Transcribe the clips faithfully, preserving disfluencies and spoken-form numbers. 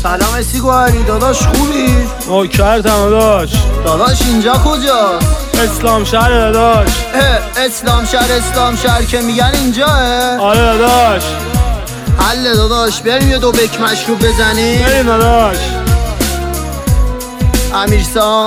سلام سیگاری داداش، خوبی؟ نوکرتم داداش. داداش اینجا کجاست؟ اسلام شهر داداش. اسلام شهر اسلام شهر که میگن اینجاه؟ آره داداش. حله داداش، بریم یه دو بک مشروب بزنیم. بریم داداش. امیرسام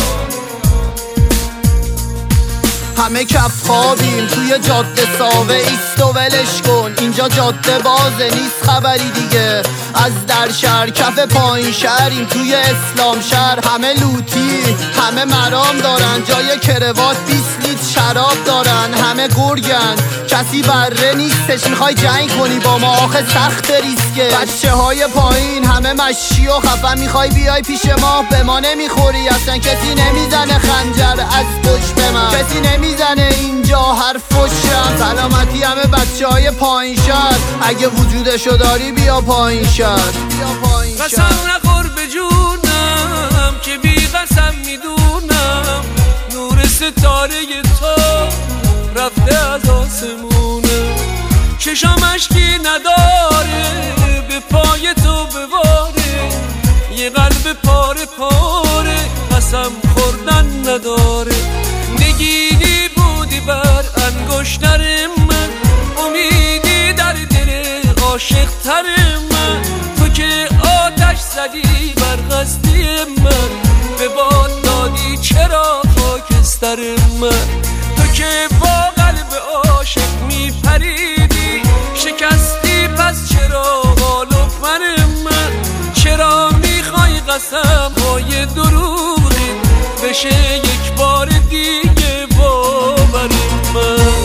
همه کف خوابیم توی جاده ساوه، ایست و ولش کن، اینجا جاده بازه نیست خبری دیگه. از در شهر کف پایین شهریم توی اسلام شهر، همه لوتی همه مرام دارن، جای کروات بیست لیتر شراب دارن، همه گرگن کسی بره نیستش. میخوای جنگ کنی با ما آخه سخت ریسکه، بچه های پایین همه مشی و خفن، میخوای بیای پیش ما به ما نمیخوری اصلا. کسی نمیزنه خنجر از پشت من، کسی نمیزنه اینجا حرف فشم. سلامتی همه بچه های پایین شهر، اگه وجودشو داری بیا پایین شهر. قسم نخور به جونم که بی قسم میدونم، نور ستاره تو رفته از آسمونه، چشام اشکی نداره به پای تو بواره، یه قلب پاره پاره قسم خوردن نداره. نگینی بودی بر انگشتر من، امیدی در دل عاشق تر من، تو که آتش زدی بر قصدی من، به باد دادی چرا خاکستر من، تو که با قلب عاشق میپریدی شکستی پس چرا غالب من من، چرا میخوای قسم های دروغی بشه یک بار دیگه باور من.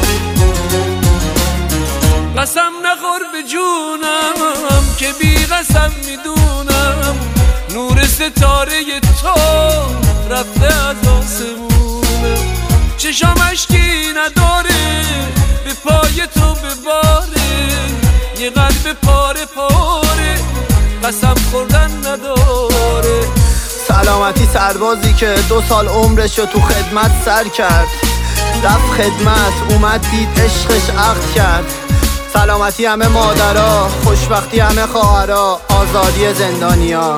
قسم نخور به جونم که بی قسم میدونم، نور ستاره تو رفته از آسمونه، چشام اشکی نداره به پای تو بباره، یه قلب پاره پاره قسم خوردن نداره. سلامتی سربازی که دو سال عمرشو تو خدمت سر کرد، رفت خدمت اومد دید عشقش عقد کرد. سلامتی همه مادرها، خوشبختی همه خواهرها، آزادی زندانیا.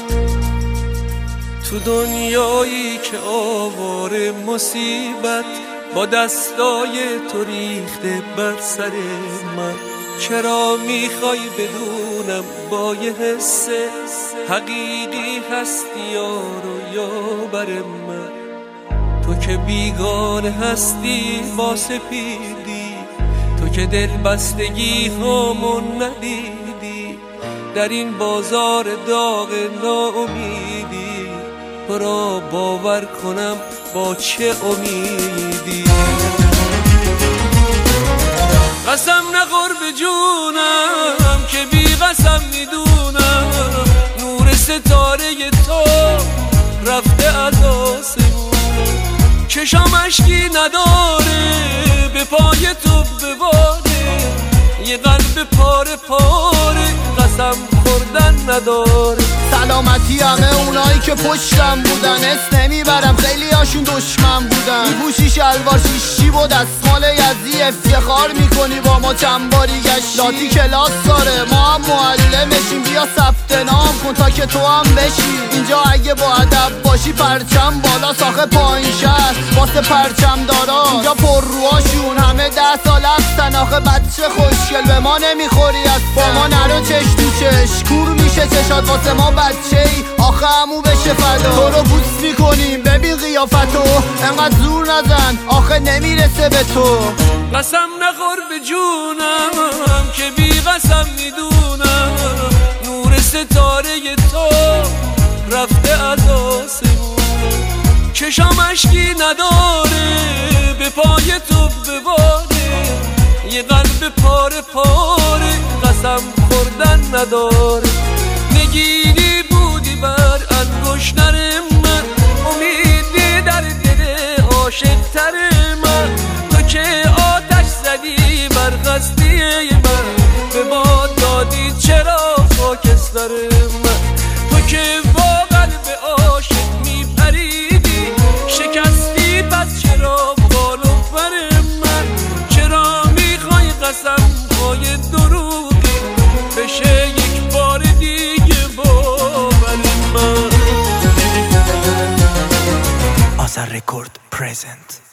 تو دنیایی که آواره مصیبت با دستای تو ریخته بر سر من، چرا میخوای بدونم با یه حس حقیقی هستی یارو یا بر من، تو که بیگانه هستی با سپیدی، تو که دل بستگی همون ندیدی، در این بازار داغ ناامیدی تو را باور کنم با چه امیدی. قسم نخور به جونم که بی قسم میدونم، نور ستاره تو رفته از آسمونه، چشام اشکی نداره به پای تو بباره، یه قلب پاره پاره قسم خوردن نداره. سلامتی همه اونایی که پشتم بودن، اسم نمیبرم خیلی هاشون دشمن بودن، میپوشی شلوار شیشی و دستمال یزی، افتخار میکنی با ما چند باری گشتی، لاتی کلاس داره ما هم معلمشیم، بیا ثبت نام کن تا که تو هم بشی اینجا. اگه با ادب باشی پرچم بالا، ساخه پایین شهر واسه پرچم دارا، اینجا پر روهاشون همه ده سال هستن، آخه بچه خوشگل به ما نمیخوری از با ما نرو چش تو چش، کور میشه چشات واسه ما بچه ای، آخه همو بشه فدا، تو رو بوس میکنیم ببین قیافتو، انقدر زور نزن آخه نمیرسه به تو. قسم نخور به جونم که بی قسم میدونم، نور ستاره تو رفته از آسمونه، چشام اشکی نداره به پای تو بباره، یه قلب پاره پاره قسم خوردن نداره. نگینی بودی بر انگشتر من، امیدی در دل عاشق تر من، تو که آتش زدی بر قصدی من، به باد دادی چرا خاکستر من، تو که با قلب عاشق میپریدی شکستی پس چرا بالو بر من، چرا میخوای قسم های دروغی بشه یک بار دیگه با Shar Record present.